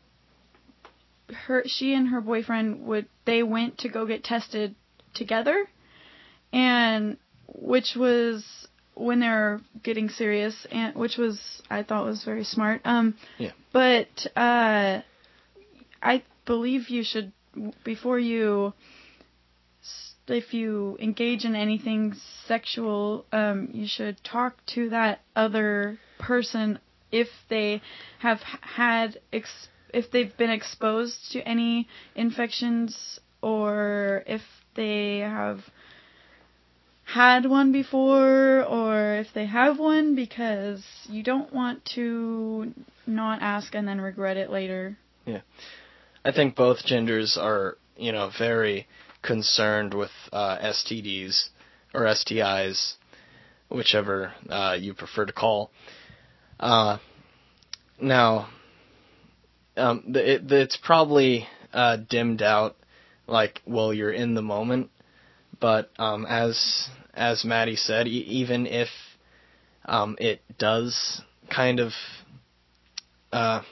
her, she and her boyfriend would, they went to go get tested together, and which was when they're getting serious, and which was I thought was very smart. Um, yeah. But uh, I believe you should, before you, if you engage in anything sexual, um, you should talk to that other person if they have had, ex- if they've been exposed to any infections, or if they have had one before, or if they have one, because you don't want to not ask and then regret it later. Yeah. I think both genders are, you know, very concerned with uh, S T Ds or S T Is, whichever uh, you prefer to call. Uh, now, um, it, it's probably uh, dimmed out, like, well, you're in the moment, but um, as as Maddie said, e- even if um, it does kind of, uh,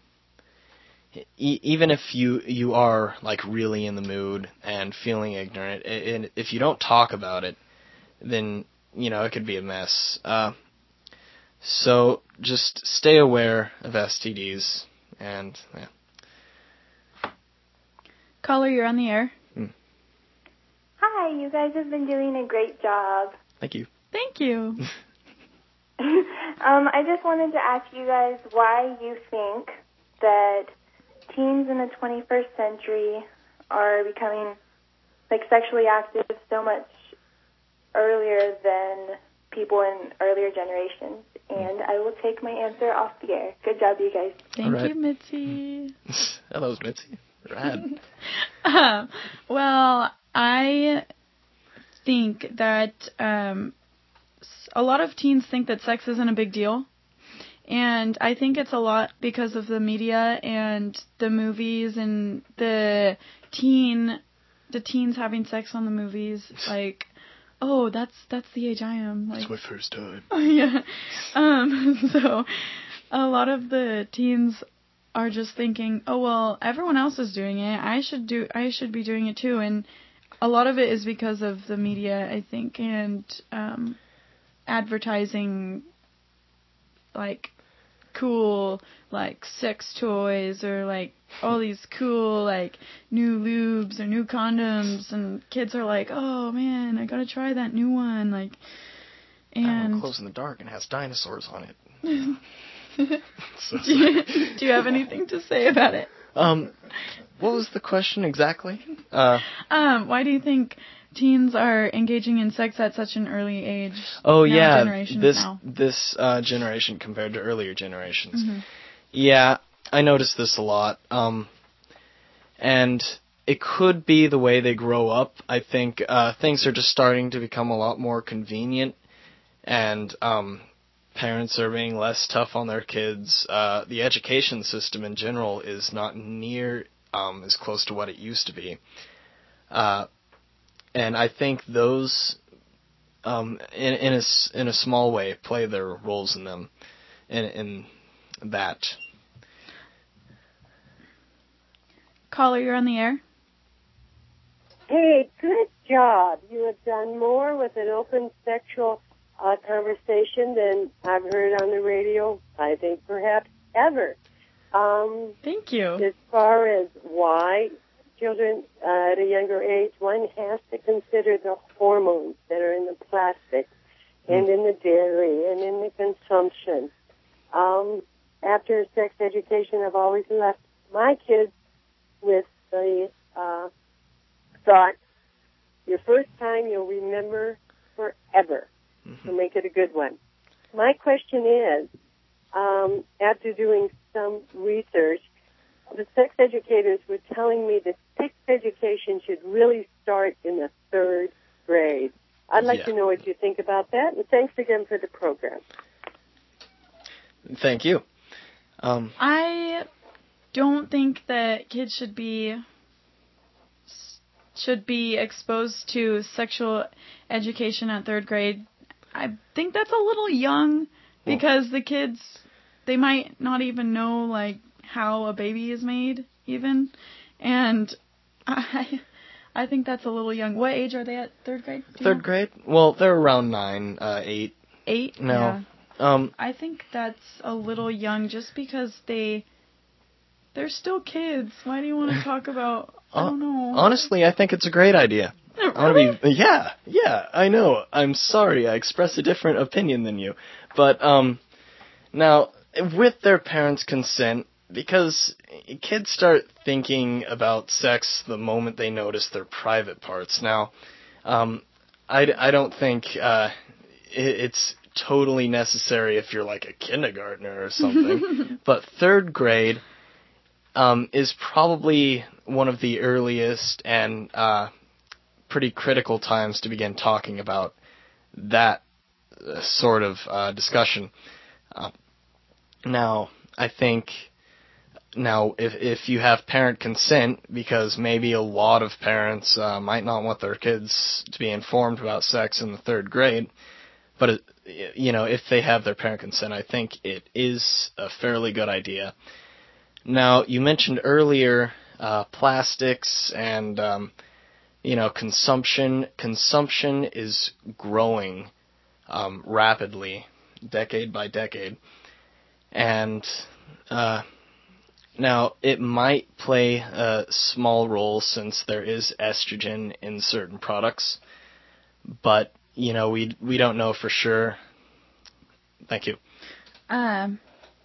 e- even if you you are like really in the mood and feeling ignorant, and if you don't talk about it, then you know it could be a mess. Uh, So just stay aware of S T Ds, and yeah. Caller, you're on the air. Hmm. Hi, you guys have been doing a great job. Thank you. Thank you. um, I just wanted to ask you guys why you think that teens in the twenty-first century are becoming like sexually active so much earlier than people in earlier generations. And I will take my answer off the air. Good job, you guys. Thank right. you, Mitzi. Hello, Mitzi. Rad. um, well, I think that um, a lot of teens think that sex isn't a big deal. And I think it's a lot because of the media and the movies and the teen, the teens having sex on the movies. Like, oh, that's that's the age I am. Like, that's my first time. Yeah. Um. So, a lot of the teens are just thinking, oh well, everyone else is doing it. I should do. I should be doing it too. And a lot of it is because of the media, I think, and um, advertising, like cool like sex toys or like all these cool like new lubes or new condoms, and kids are like, oh man, I gotta try that new one, like. And that one glows in the dark and has dinosaurs on it. So do, you, do you have anything to say about it? Um, what was the question exactly? Uh, um, why do you think teens are engaging in sex at such an early age? Oh now, yeah, generations this now? this uh, generation compared to earlier generations. Mm-hmm. Yeah, I noticed this a lot. Um, and it could be the way they grow up. I think uh, things are just starting to become a lot more convenient, and um, parents are being less tough on their kids. Uh, the education system in general is not near um, as close to what it used to be. Uh, and I think those, um, in, in, a, in a small way, play their roles in them, in, in that. Caller, you're on the air. Hey, good job. You have done more with an open sexual uh, conversation than I've heard on the radio, I think, perhaps ever. Um, Thank you. As far as why children uh, at a younger age, one has to consider the hormones that are in the plastic and in the dairy and in the consumption. Um, after sex education, I've always left my kids with the uh, thought, your first time you'll remember forever. Mm-hmm. So make it a good one. My question is, um, after doing some research, the sex educators were telling me that sex education should really start in the third grade. I'd like yeah. to know what you think about that, and thanks again for the program. Thank you. Um, I don't think that kids should be should be exposed to sexual education at third grade. I think that's a little young because the kids, they might not even know like how a baby is made even, and I I think that's a little young. What age are they at? Third grade? Do you Third know? grade? Well, they're around nine, uh, eight. Eight? No. Yeah. Um, I think that's a little young just because they, they're still kids. Why do you want to talk about, I don't know. Honestly, I think it's a great idea. Really? I want to be, yeah, yeah, I know. I'm sorry, I express a different opinion than you. But, um, now, with their parents' consent, because kids start thinking about sex the moment they notice their private parts. Now, um, I, I don't think, uh, it, it's totally necessary if you're like a kindergartner or something, but third grade, um, is probably one of the earliest and, uh, pretty critical times to begin talking about that uh, sort of uh, discussion. Uh, now, I think now if if you have parent consent, because maybe a lot of parents uh, might not want their kids to be informed about sex in the third grade, but it, you know, if they have their parent consent, I think it is a fairly good idea. Now, you mentioned earlier uh, plastics and um, you know, consumption. Consumption is growing um, rapidly, decade by decade. And uh, now it might play a small role since there is estrogen in certain products, but you know, we we don't know for sure. Thank you. Um,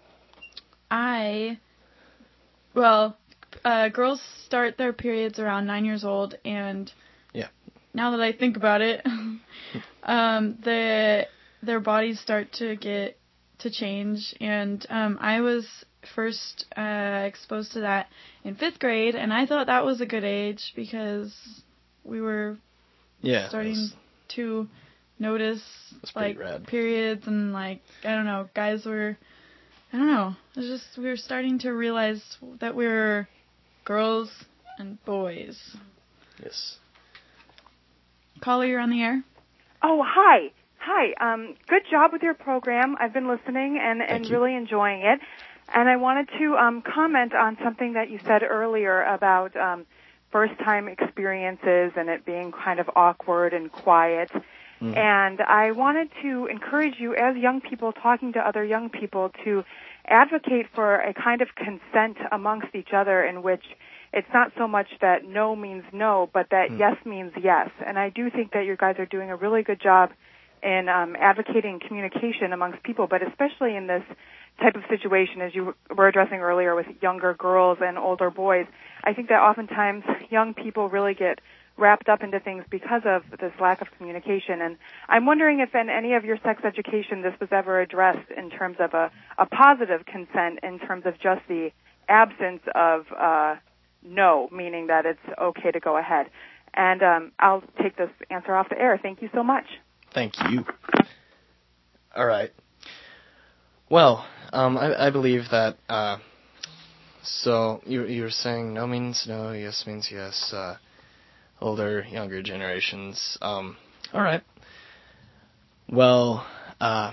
I, well, uh, girls start their periods around nine years old, and yeah. Now that I think about it, um, the their bodies start to get to change, and um, I was first uh, exposed to that in fifth grade, and I thought that was a good age because we were yeah, starting was, to notice like rad. periods, and like I don't know, guys were I don't know, it was just we were starting to realize that we were girls and boys. Yes. Caller, you're on the air. Oh, hi. Hi. Um, good job with your program. I've been listening and, and really enjoying it. And I wanted to um, comment on something that you said earlier about um, first-time experiences and it being kind of awkward and quiet. Mm. And I wanted to encourage you, as young people talking to other young people, to advocate for a kind of consent amongst each other in which it's not so much that no means no, but that mm. yes means yes. And I do think that you guys are doing a really good job in um, advocating communication amongst people, but especially in this type of situation, as you were addressing earlier with younger girls and older boys. I think that oftentimes young people really get wrapped up into things because of this lack of communication. And I'm wondering if in any of your sex education this was ever addressed in terms of a, a positive consent, in terms of just the absence of uh, no, meaning that it's okay to go ahead. And um, I'll take this answer off the air. Thank you so much. Thank you. All right. Well, um, I, I believe that, uh, so you, you were saying no means no, yes means yes, uh, older, younger generations. Um, all right. Well, uh,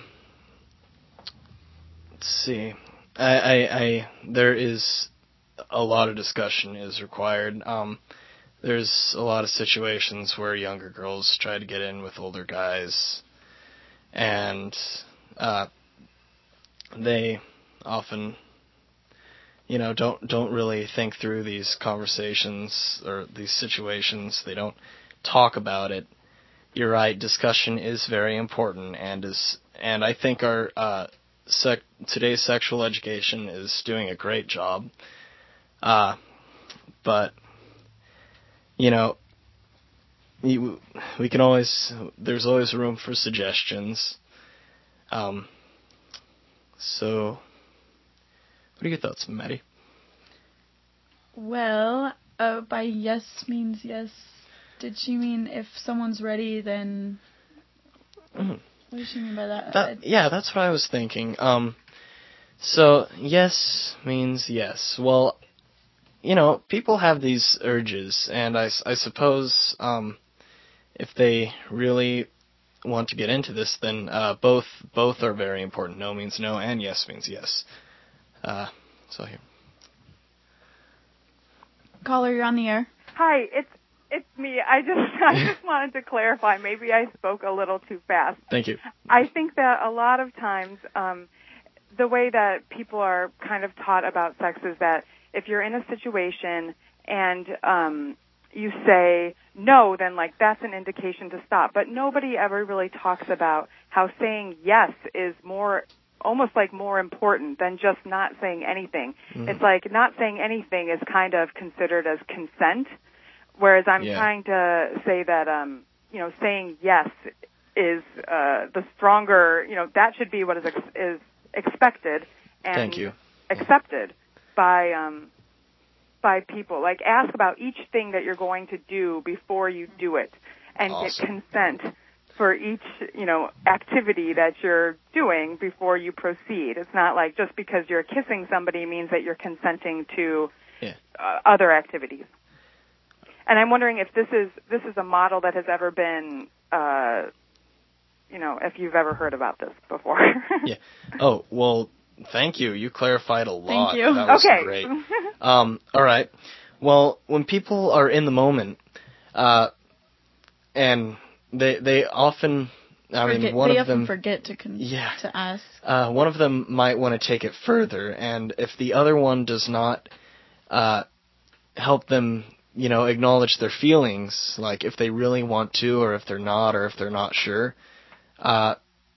let's see. I, I, I, there is a lot of discussion is required. Um, there's a lot of situations where younger girls try to get in with older guys, and uh, they often, you know, don't don't really think through these conversations or these situations. They don't talk about it. You're right. Discussion is very important, and is and I think our uh, sec- today's sexual education is doing a great job. Uh, but you know, you, we can always there's always room for suggestions. Um. So, what are your thoughts, Maddie? Well, uh, by yes means yes, did she mean if someone's ready, then... Mm. What does she mean by that? that? Yeah, that's what I was thinking. Um, so, yes means yes. Well, you know, people have these urges, and I, I suppose um, if they really want to get into this, then uh, both both are very important. No means no, and yes means yes. Uh, so here. Caller, you're on the air. Hi, it's It's me. I just I just wanted to clarify. Maybe I spoke a little too fast. Thank you. I think that a lot of times um, the way that people are kind of taught about sex is that if you're in a situation and um, you say no, then like that's an indication to stop. But nobody ever really talks about how saying yes is more, almost like more important than just not saying anything. Mm-hmm. It's like not saying anything is kind of considered as consent, whereas I'm yeah. trying to say that, um, you know, saying yes is uh, the stronger, you know, that should be what is ex- is expected and Thank you. accepted by um, by people. Like, ask about each thing that you're going to do before you do it, and awesome. get consent for each, you know, activity that you're doing before you proceed. It's not like just because you're kissing somebody means that you're consenting to yeah. uh, other activities. And I'm wondering if this is this is a model that has ever been, uh, you know, if you've ever heard about this before. yeah. Oh, well, thank you. You clarified a lot. Thank you. That was okay. great. um, all right. Well, when people are in the moment, uh, and they they often, I forget, mean, one they of them often forget to con- yeah, to ask. Uh, one of them might want to take it further, and if the other one does not uh, help them, you know, acknowledge their feelings, like if they really want to, or if they're not, or if they're not sure. Uh,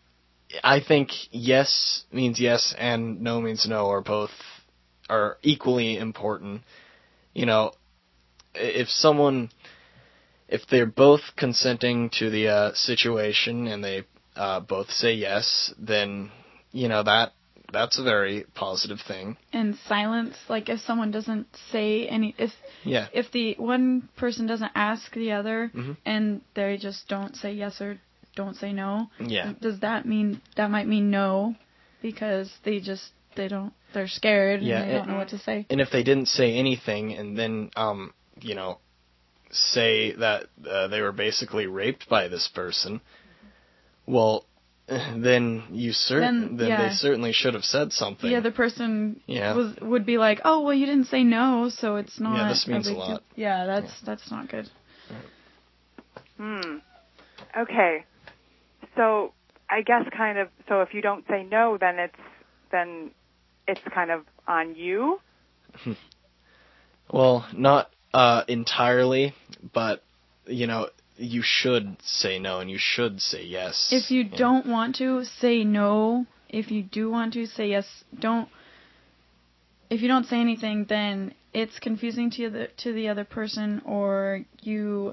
I think yes means yes and no means no, or both are equally important. You know, if someone, if they're both consenting to the uh, situation and they uh, both say yes, then, you know, that that's a very positive thing. And silence, like if someone doesn't say any, if yeah. if the one person doesn't ask the other, mm-hmm. and they just don't say yes or don't say no, yeah. does that mean, that might mean no, because they just, they don't, they're scared yeah, and they and, don't know what to say. And if they didn't say anything and then, um, you know, say that uh, they were basically raped by this person, well, then you cer- then, then yeah. they certainly should have said something. The other person yeah. was would be like, oh, well, you didn't say no, so it's not. Yeah, this means a, a lot. Deal. Yeah, that's yeah. that's not good. Hmm. Okay. So I guess kind of, so if you don't say no, then it's then it's kind of on you. Well, not uh, entirely, but you know, you should say no and you should say yes. If you yeah. don't want to, say no. If you do want to, say yes. Don't. If you don't say anything, then it's confusing to the to the other person, or you.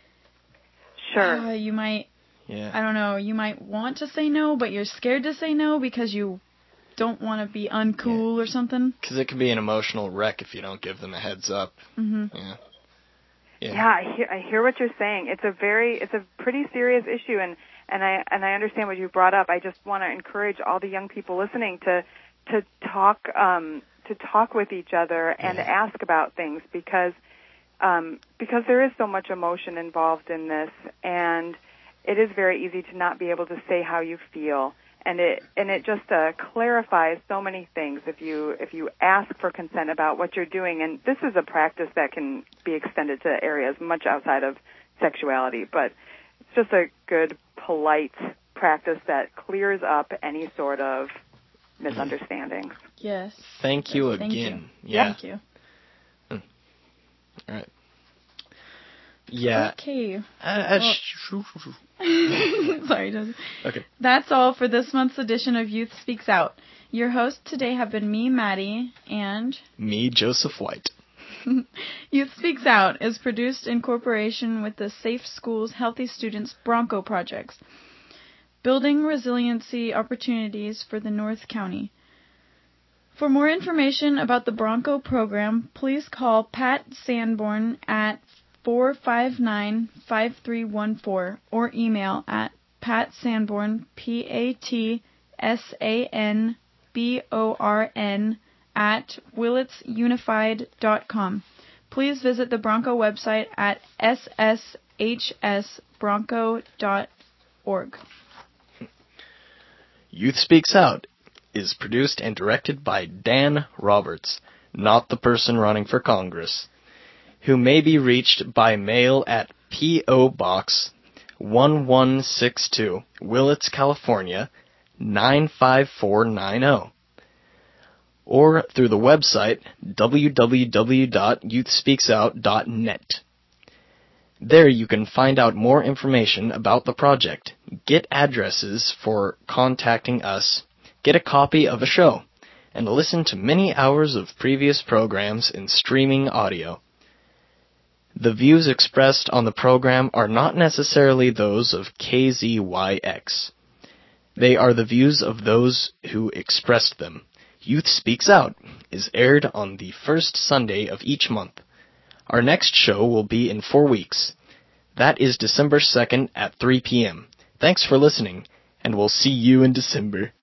Sure. Uh, you might. Yeah. I don't know. You might want to say no, but you're scared to say no because you don't want to be uncool yeah. or something. Because it can be an emotional wreck if you don't give them a heads up. Mm-hmm. Yeah. Yeah. Yeah, I hear, I hear what you're saying. It's a very, it's a pretty serious issue, and, and I and I understand what you brought up. I just want to encourage all the young people listening to to talk um, to talk with each other and yeah. ask about things, because um, because there is so much emotion involved in this, and it is very easy to not be able to say how you feel. And it and it just uh, clarifies so many things if you if you ask for consent about what you're doing. And this is a practice that can be extended to areas much outside of sexuality. But it's just a good, polite practice that clears up any sort of misunderstandings. Yes. Thank you yes, again. Thank you. Yeah. Thank you. Hmm. All right. Yeah. Okay. Uh, well, sorry, Joseph. Okay. That's all for this month's edition of Youth Speaks Out. Your hosts today have been me, Maddie, and... me, Joseph White. Youth Speaks Out is produced in cooperation with the Safe Schools Healthy Students Bronco Projects, building resiliency opportunities for the North County. For more information about the Bronco program, please call Pat Sanborn at four five nine, five three one four or email at patsanborn, P A T S A N B O R N, at willets unified dot com. Please visit the Bronco website at s s h s bronco dot org. Youth Speaks Out is produced and directed by Dan Roberts, not the person running for Congress. who may be reached by mail at P O. Box one one six two, Willits, California, nine five four nine zero, or through the website w w w dot youth speaks out dot net. There you can find out more information about the project, get addresses for contacting us, get a copy of a show, and listen to many hours of previous programs in streaming audio. The views expressed on the program are not necessarily those of K Z Y X. They are the views of those who expressed them. Youth Speaks Out is aired on the first Sunday of each month. Our next show will be in four weeks. That is December second at three p.m. Thanks for listening, and we'll see you in December.